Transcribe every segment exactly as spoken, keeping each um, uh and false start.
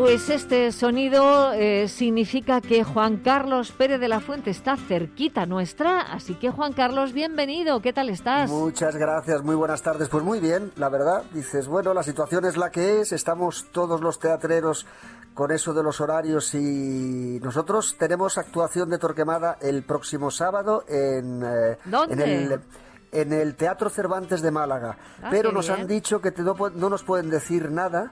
Pues este sonido eh, significa que Juan Carlos Pérez de la Fuente está cerquita nuestra, así que Juan Carlos, bienvenido, ¿qué tal estás? Muchas gracias, muy buenas tardes. Pues muy bien, la verdad, dices, bueno, la situación es la que es, estamos todos los teatreros con eso de los horarios y nosotros tenemos actuación de Torquemada el próximo sábado en, eh, ¿Dónde? en el... en el Teatro Cervantes de Málaga, ah, pero nos bien. han dicho que te no, no nos pueden decir nada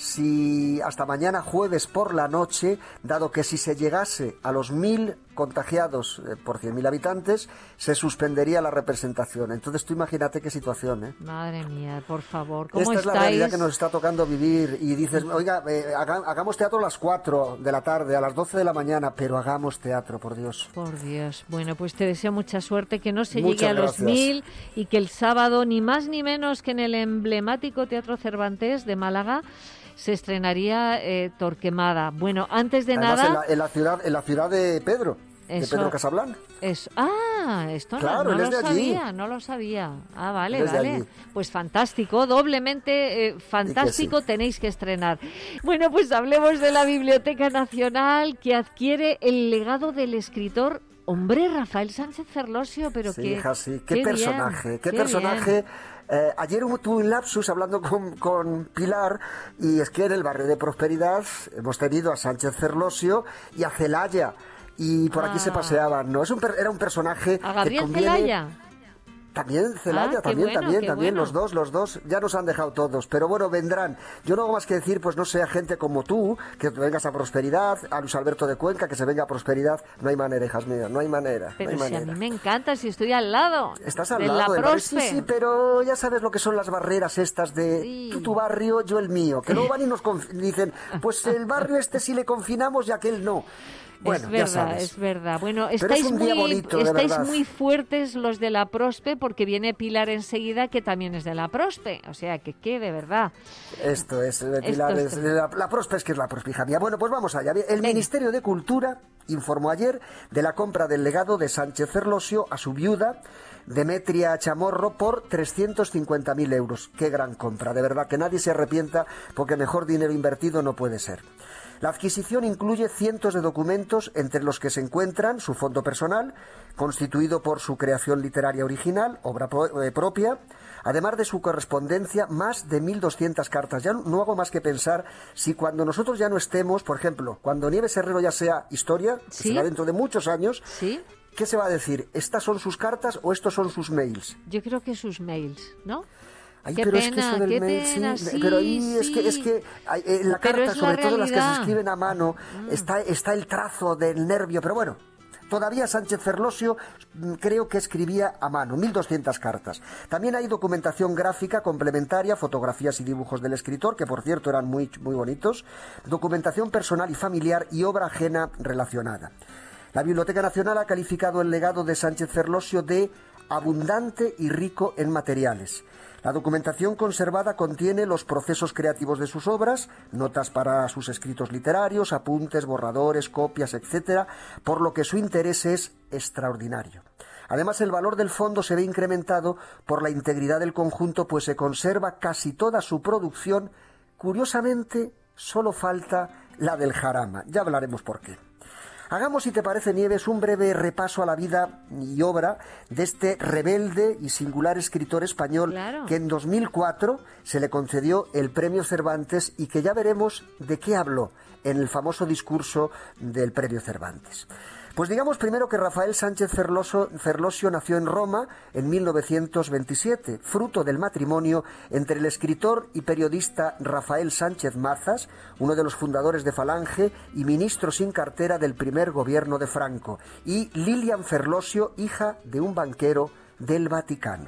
si hasta mañana jueves por la noche, dado que si se llegase a los mil contagiados eh, por cien mil habitantes, se suspendería la representación. Entonces tú imagínate qué situación, ¿eh? Madre mía, por favor, ¿cómo Esta estáis? es la realidad que nos está tocando vivir y dices, oiga, eh, haga, hagamos teatro a las cuatro de la tarde, a las doce de la mañana, pero hagamos teatro, por Dios. Por Dios. Bueno, pues te deseo mucha suerte, que no se Muchas llegue a los gracias. mil y que el sábado, ni más ni menos que en el emblemático Teatro Cervantes de Málaga, se estrenaría eh, Torquemada. Bueno, antes de Además, nada... en la, en la ciudad, en la ciudad de Pedro, Eso, de Pedro Casablanca. Eso. Ah, esto no, Claro, no él es lo de allí. sabía, no lo sabía. Ah, vale, Él es de vale. allí. Pues fantástico, doblemente eh, fantástico, sí. tenéis que estrenar. Bueno, pues hablemos de la Biblioteca Nacional, que adquiere el legado del escritor, hombre, Rafael Sánchez Ferlosio, pero Sí, que... hija, sí. Qué, qué personaje, bien, qué, qué personaje. bien. Eh, ayer hubo- tuve un lapsus hablando con, con Pilar y es que en el barrio de Prosperidad hemos tenido a Sánchez Ferlosio y a Celaya y por aquí Ah. se paseaban, ¿no? Es un per- era un personaje ¿A que Gabriel conviene... Celaya? También Celaya, Ah, qué también, bueno, también, qué también, bueno. los dos, los dos, ya nos han dejado todos, pero bueno, vendrán. Yo no hago más que decir, pues no sé, a gente como tú, que vengas a Prosperidad, a Luis Alberto de Cuenca, que se venga a Prosperidad, no hay manera, hijas mías, no hay manera, Pero no hay si a manera. mí me encanta, si estoy al lado. Estás al de lado la del barrio. Sí, Prospe. sí, pero ya sabes lo que son las barreras estas de Sí. tú tu barrio, yo el mío, que luego van y nos conf- dicen, pues el barrio este sí le confinamos y aquel no. Bueno, es ya verdad, sabes. es verdad. Bueno, Pero estáis, es un día muy, bonito, de estáis verdad. muy fuertes los de la Prospe, porque viene Pilar enseguida, que también es de la Prospe. O sea, que qué, de verdad. Esto es, eh, Pilar, Esto es, es- la, la prospe es que es la prospe, hija mía. Bueno, pues vamos allá. El Venga. Ministerio de Cultura informó ayer de la compra del legado de Sánchez Ferlosio a su viuda, Demetria Chamorro, por trescientos cincuenta mil euros. Qué gran compra, de verdad, que nadie se arrepienta, porque mejor dinero invertido no puede ser. La adquisición incluye cientos de documentos, entre los que se encuentran su fondo personal, constituido por su creación literaria original, obra pro- eh, propia, además de su correspondencia, más de mil doscientas cartas. Ya no hago más que pensar si cuando nosotros ya no estemos, por ejemplo, cuando Nieves Herrero ya sea historia, que Sí. será dentro de muchos años, ¿Sí? ¿qué se va a decir? ¿Estas son sus cartas o estos son sus mails? Yo creo que sus mails, ¿no? Ay, Qué pero es que pena, eso del qué mail, pena, sí, sí, pero ahí es que, es sí. que hay- en la Pero carta, es la sobre todo las que se realidad. escriben a mano, está, está el trazo del nervio, pero bueno, todavía Sánchez Ferlosio mm, creo que escribía a mano, mil doscientas cartas. También hay documentación gráfica complementaria, fotografías y dibujos del escritor, que por cierto eran muy, muy bonitos, documentación personal y familiar y obra ajena relacionada. La Biblioteca Nacional ha calificado el legado de Sánchez Ferlosio de abundante y rico en materiales. La documentación conservada contiene los procesos creativos de sus obras, notas para sus escritos literarios, apuntes, borradores, copias, etcétera, por lo que su interés es extraordinario. Además, el valor del fondo se ve incrementado por la integridad del conjunto, pues se conserva casi toda su producción. Curiosamente, solo falta la del jarama. Ya hablaremos por qué. Hagamos, si te parece, Nieves, un breve repaso a la vida y obra de este rebelde y singular escritor español, Claro. que en dos mil cuatro se le concedió el Premio Cervantes y que ya veremos de qué habló en el famoso discurso del Premio Cervantes. Pues digamos primero que Rafael Sánchez Ferloso- Ferlosio nació en Roma en mil novecientos veintisiete, fruto del matrimonio entre el escritor y periodista Rafael Sánchez Mazas, uno de los fundadores de Falange y ministro sin cartera del primer gobierno de Franco, y Lilian Ferlosio, hija de un banquero del Vaticano.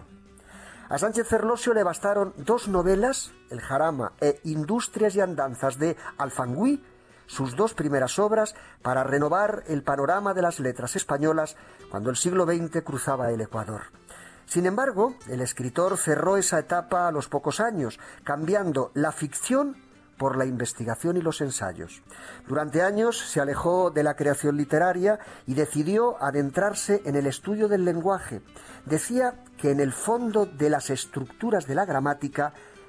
A Sánchez Ferlosio le bastaron dos novelas, El Jarama e Industrias y Andanzas de Alfangüí, sus dos primeras obras, para renovar el panorama de las letras españolas cuando el siglo veinte cruzaba el Ecuador. Sin embargo, el escritor cerró esa etapa a los pocos años, cambiando la ficción por la investigación y los ensayos. Durante años se alejó de la creación literaria y decidió adentrarse en el estudio del lenguaje. Decía que en el fondo de las estructuras de la gramática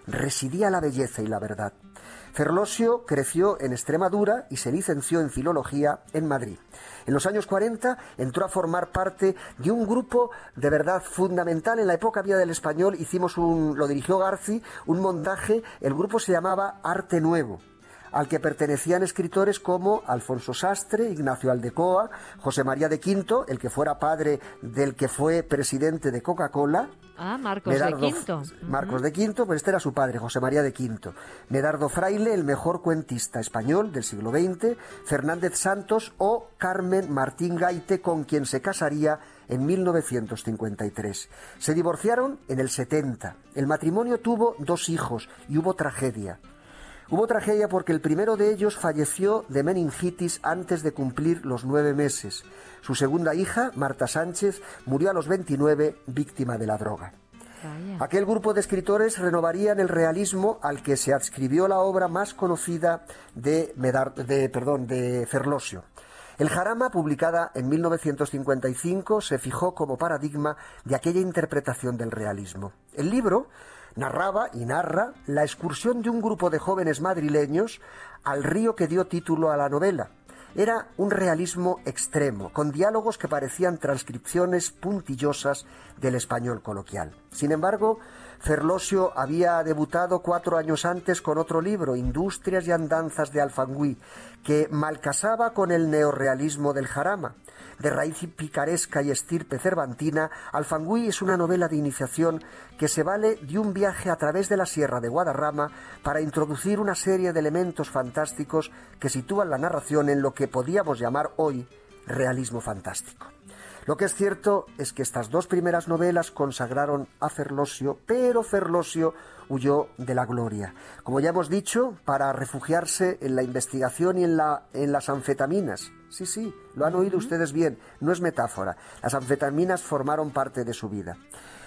residía la belleza y la verdad. Ferlosio creció en Extremadura y se licenció en Filología en Madrid. En los años cuarenta entró a formar parte de un grupo de verdad fundamental en la época vía del español. Hicimos un, lo dirigió Garci, un montaje, el grupo se llamaba Arte Nuevo, al que pertenecían escritores como Alfonso Sastre, Ignacio Aldecoa, José María de Quinto, el que fuera padre del que fue presidente de Coca-Cola. Ah, Marcos Medardo, de Quinto. Marcos de Quinto, pues este era su padre, José María de Quinto. Medardo Fraile, el mejor cuentista español del siglo veinte, Fernández Santos o Carmen Martín Gaite, con quien se casaría en mil novecientos cincuenta y tres. Se divorciaron en el setenta. El matrimonio tuvo dos hijos y hubo tragedia. Hubo tragedia porque el primero de ellos falleció de meningitis antes de cumplir los nueve meses. Su segunda hija, Marta Sánchez, murió a los veintinueve, víctima de la droga. Vaya. Aquel grupo de escritores renovarían el realismo al que se adscribió la obra más conocida de, Medar, de, perdón, de Ferlosio. El Jarama, publicada en mil novecientos cincuenta y cinco, se fijó como paradigma de aquella interpretación del realismo. El libro narraba y narra la excursión de un grupo de jóvenes madrileños al río que dio título a la novela. Era un realismo extremo, con diálogos que parecían transcripciones puntillosas del español coloquial. Sin embargo, Ferlosio había debutado cuatro años antes con otro libro, Industrias y andanzas de Alfangüí, que malcasaba con el neorrealismo del Jarama. De raíz picaresca y estirpe cervantina, Alfangüí es una novela de iniciación que se vale de un viaje a través de la Sierra de Guadarrama para introducir una serie de elementos fantásticos que sitúan la narración en lo que podríamos llamar hoy realismo fantástico. Lo que es cierto es que estas dos primeras novelas consagraron a Ferlosio, pero Ferlosio huyó de la gloria. Como ya hemos dicho, para refugiarse en la investigación y en, la, en las anfetaminas. Sí, sí, lo han oído ustedes bien, no es metáfora. Las anfetaminas formaron parte de su vida.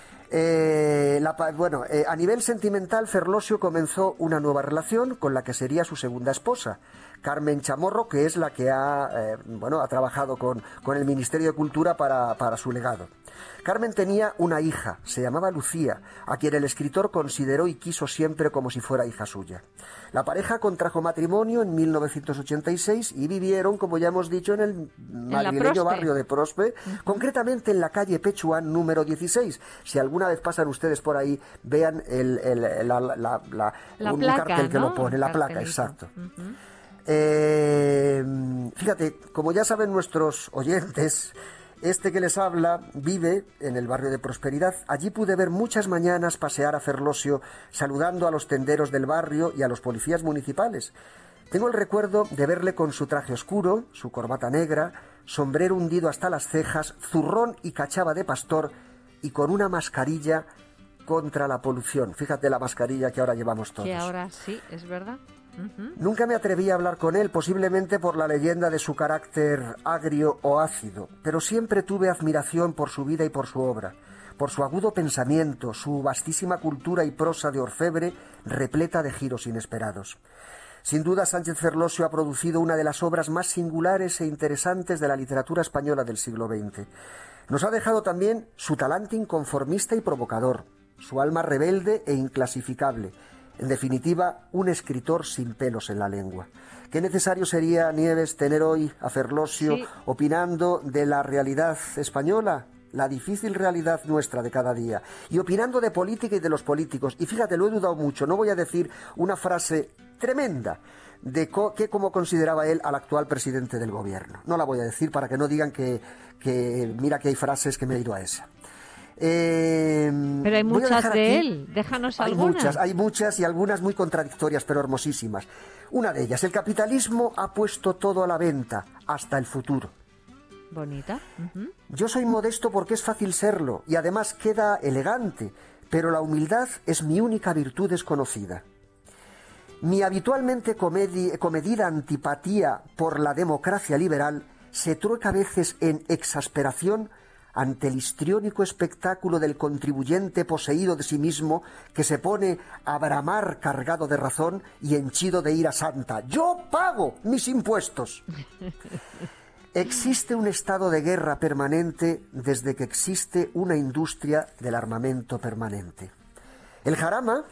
Eh, la, bueno, eh, a nivel sentimental, Ferlosio comenzó una nueva relación con la que sería su segunda esposa, Carmen Chamorro, que es la que ha, eh, bueno, ha trabajado con, con el Ministerio de Cultura para, para su legado. Carmen tenía una hija, se llamaba Lucía, a quien el escritor consideró y quiso siempre como si fuera hija suya. La pareja contrajo matrimonio en mil novecientos ochenta y seis y vivieron, como ya hemos dicho, en el madrileño barrio de Prospe, uh-huh. concretamente en la calle Pechuán número dieciséis. Si alguna vez pasan ustedes por ahí, vean el, el, la, la, la, la, la un placa, cartel que ¿no? lo pone, la placa, exacto. Uh-huh. Eh, fíjate, como ya saben nuestros oyentes, este que les habla vive en el barrio de Prosperidad. Allí pude ver muchas mañanas pasear a Ferlosio saludando a los tenderos del barrio y a los policías municipales. Tengo el recuerdo de verle con su traje oscuro, su corbata negra, sombrero hundido hasta las cejas, zurrón y cachava de pastor y con una mascarilla contra la polución. Fíjate la mascarilla que ahora llevamos todos. Que ahora sí, es verdad. Uh-huh. Nunca me atreví a hablar con él, posiblemente por la leyenda de su carácter agrio o ácido, pero siempre tuve admiración por su vida y por su obra, por su agudo pensamiento, su vastísima cultura y prosa de orfebre repleta de giros inesperados. Sin duda, Sánchez Ferlosio ha producido una de las obras más singulares e interesantes de la literatura española del siglo veinte. Nos ha dejado también su talante inconformista y provocador, su alma rebelde e inclasificable. En definitiva, un escritor sin pelos en la lengua. Qué necesario sería, Nieves, tener hoy a Ferlosio sí. opinando de la realidad española, la difícil realidad nuestra de cada día, y opinando de política y de los políticos. Y fíjate, lo he dudado mucho, no voy a decir una frase tremenda de co- que como consideraba él al actual presidente del gobierno. No la voy a decir para que no digan que, que mira que hay frases que me he ido a esa. Eh, pero hay muchas de aquí, él, déjanos hay algunas. Muchas, hay muchas y algunas muy contradictorias, pero hermosísimas. Una de ellas, el capitalismo ha puesto todo a la venta, hasta el futuro. Bonita. Uh-huh. Yo soy modesto porque es fácil serlo y además queda elegante, pero la humildad es mi única virtud desconocida. Mi habitualmente comedi- comedida antipatía por la democracia liberal se trueca a veces en exasperación ante el histriónico espectáculo del contribuyente poseído de sí mismo que se pone a bramar cargado de razón y henchido de ira santa. ¡Yo pago mis impuestos! Existe un estado de guerra permanente desde que existe una industria del armamento permanente. El Jarama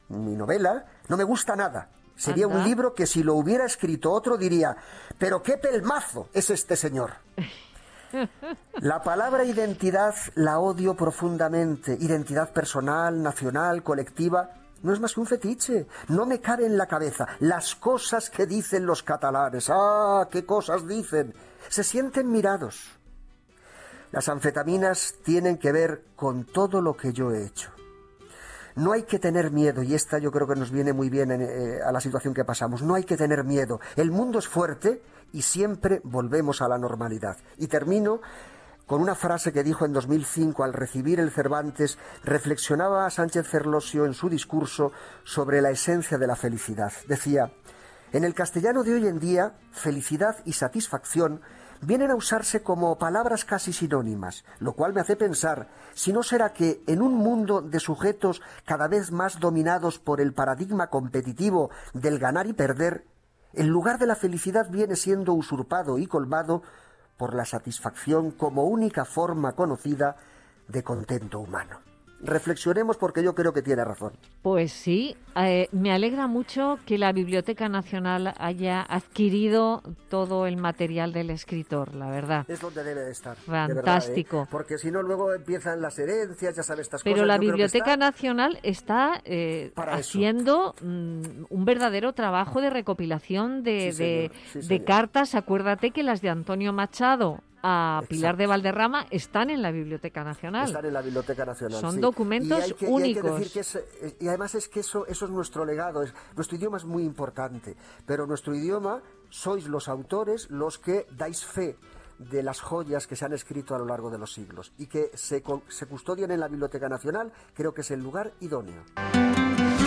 mi novela, no me gusta nada. Sería Anda. un libro que si lo hubiera escrito otro diría, pero qué pelmazo es este señor. La palabra identidad la odio profundamente. Identidad personal, nacional, colectiva, no es más que un fetiche. No me cabe en la cabeza las cosas que dicen los catalanes. ¡Ah, qué cosas dicen! Se sienten mirados. Las anfetaminas tienen que ver con todo lo que yo he hecho. No hay que tener miedo, y esta yo creo que nos viene muy bien en, eh, a la situación que pasamos. No hay que tener miedo. El mundo es fuerte y siempre volvemos a la normalidad. Y termino con una frase que dijo en dos mil cinco al recibir el Cervantes. Reflexionaba Sánchez Ferlosio en su discurso sobre la esencia de la felicidad. Decía, en el castellano de hoy en día, felicidad y satisfacción vienen a usarse como palabras casi sinónimas, lo cual me hace pensar si no será que en un mundo de sujetos cada vez más dominados por el paradigma competitivo del ganar y perder, el lugar de la felicidad viene siendo usurpado y colmado por la satisfacción como única forma conocida de contento humano. Reflexionemos porque yo creo que tiene razón. Pues sí, eh, me alegra mucho que la Biblioteca Nacional haya adquirido todo el material del escritor, la verdad. Es donde debe de estar. Fantástico. De verdad, ¿eh? Porque si no luego empiezan las herencias, ya sabes estas Pero cosas. la Yo creo que Biblioteca está Nacional está eh, para haciendo mm, un verdadero trabajo de recopilación de, Sí, de, señor. Sí, de señor. cartas. Acuérdate que las de Antonio Machado a Pilar Exacto. de Valderrama están en la Biblioteca Nacional. Están en la Biblioteca Nacional. Son sí. documentos y hay que, únicos. Y, hay que decir que es, eh, y además es que eso, eso es nuestro legado. Es, nuestro idioma es muy importante, pero nuestro idioma sois los autores los que dais fe de las joyas que se han escrito a lo largo de los siglos y que se, se custodian en la Biblioteca Nacional. Creo que es el lugar idóneo.